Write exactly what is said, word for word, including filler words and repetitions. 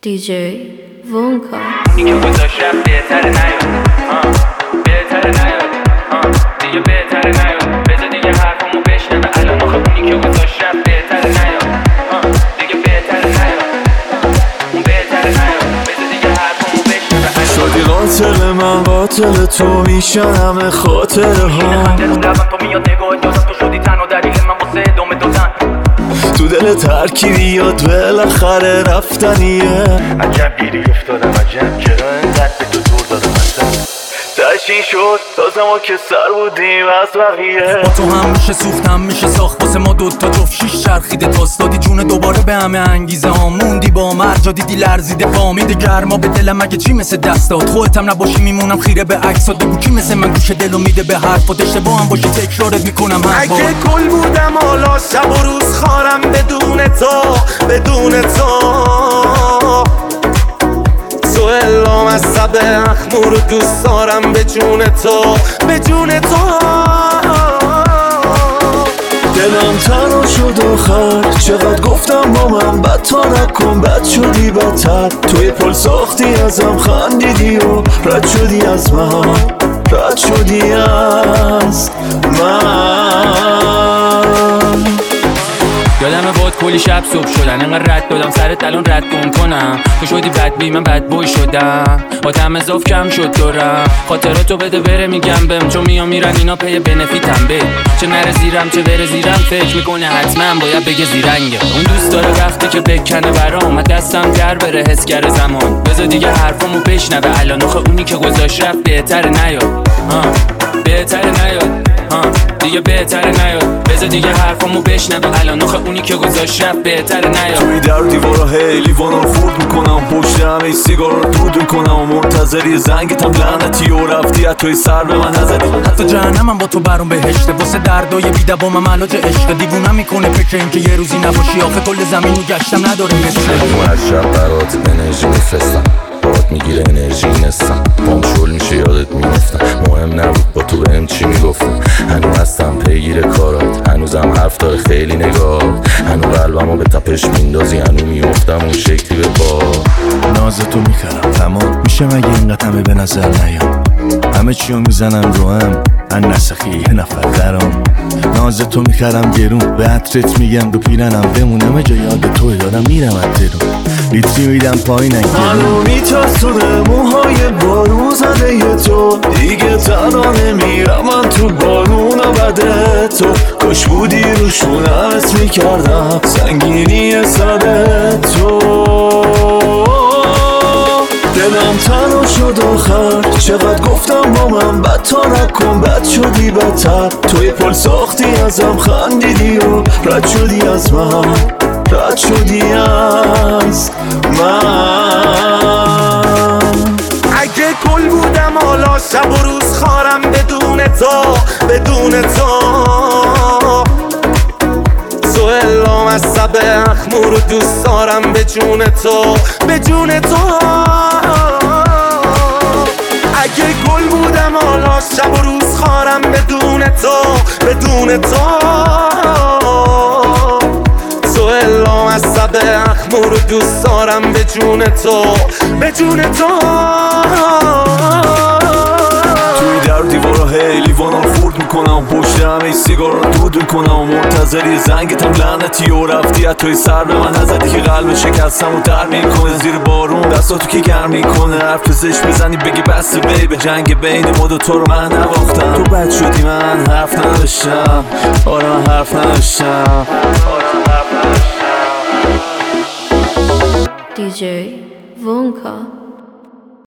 دی جی وونکا اونی که گذاشت رفت بهتره نیاد بهتره نیاد دیگه بهتره نیاد بذار دیگه حرفمو بشنوه الان آخه اونی که گذاشت رفت بهتره نیاد دیگه بهتره نیاد اون بهتره نیاد بذار دیگه حرفمو بشنوه شدی قاتل من قاتل تو میشن همه خاطره ها تو میاد نگاه یادم تو شدی تنها دلیل من واسه ادامه دادن تو دل ترکیبی یاد بالاخره رفتنیه عجب گیری افتادم عجب چرا انقدر به تو دور دادم ازم تشین شد تازه ما که سر بودیم از بقیه با تو هم میشه سوختم میشه ساخت واسه ما دوتا جفت شیش چرخیده تاستادی جون دوباره به همه انگیزه ها موندی با مرجا دیدی لرزیده فامیده گرما به دلم مگه چی مثل دستات خودتم نباشی میمونم خیره به عکسات بگو کی مثل من گوش دلو میده به حرفات اشتباه هم باشی تکرارت میکنم هر بار اگه کل بودم حالا شب و روز خارم بدون تو بدون تو تو الام از سب اخمور دوست دارم به جون تو به جون تو دلم تنها شد آخر چقدر گفتم با من بد تا نکن بد شدی بدتر توی پل ساختی ازم خندیدی و رد شدی از من رد شدی از من یادمه باد کلی شب صبح شدن انقدر رد دادم سرت الان رد گم کنم تو شدی بد بی من بد بوی شدم آدم اضاف کم شد دارم خاطراتو بده بره میگم بهم چون میام میرن اینا پی بنفیتم به چه نره زیرم چه بره زیرم فکر میکنه حتما باید بگه زیرنگه اون دوست داره وقتی که بکنه برام دستم در بره حس کرده زمان بذار دیگه حرفمو بشنوه الان آخه اونی که گذاشت رفت بهتره نیاد بهتره نیاد دیگه بهتره نیاد بذار دیگه حرفمو بشنوه الان آخه اونی که گذاشت رفت بهتره نیاد توی در دیوارا هی لیوانا رو خورد میکنم پشت همه سیگار رو دود میکنم و منتظری زنگتم لعنتی و رفتی توی سر به من نزدی حتی جهنمم با تو برام بهشته واسه دردای بیدوامم علاج عشق دیوونم میکنه فکر این که یه روزی نباشی آخه کل زمین رو گشتم نداره مثل تو هر شب برات انرژی میفرستم بات میگیره انرژی نستم بام شل میشه یادت میفتم مهم نبود با تو بهم چی میگفتم هنو هستم پیگیر کارات هنوزم حرف داره خیلی نگاه هنو قلبمو به تپش میندازی هنو میفتم اون شکلی به با نازتو میخرم تمام میشه مگه اینقدر همه به نظر نیام همه چیو میزنم رو هم من نسخی یه نفر درام نازتو میخرم گرون به عطرت میگم دو پیرنم بمونم جا یاد تو دارم میرم عطرون لیتری میدم پایین منو میترسونه موهای بارون زده ی تو دیگه تنها نمیرم من تو بارون و بده تو کاش بودی رو شونت میکردم سنگینی سر تو دلم تنها شد آخر چقدر گفتم با من بد تا نکن بد شدی بدتر توی پل ساختی ازم خندیدی و رد شدی از من رد شدی از من اگه کل بودم حالا شب و روز خارم بدون تو بدون تو تو الام از سب اخمور دوست دارم به جون تو به جون تو اگه گل بودم حالا شب و روز خارم بدون تو بدون تو تو الام از سب اخمور دوست دارم به جون تو به جون تو توی در دیوارا هی لیوانا رو خورد میکنم پشت همه سیگار رو دود میکنم و منتظری زنگتم لعنتی و رفتی توی سر به من نزدی که قلب شکستم و در میکنه زیر بارون دستاتو که گرم میکنه حرف زشت بزنی بگی بس بی به جنگ بین ما دوتا رو من نباختم تو بد شدی من حرف نداشتم آره من حرف نداشتم دی جی وونکا.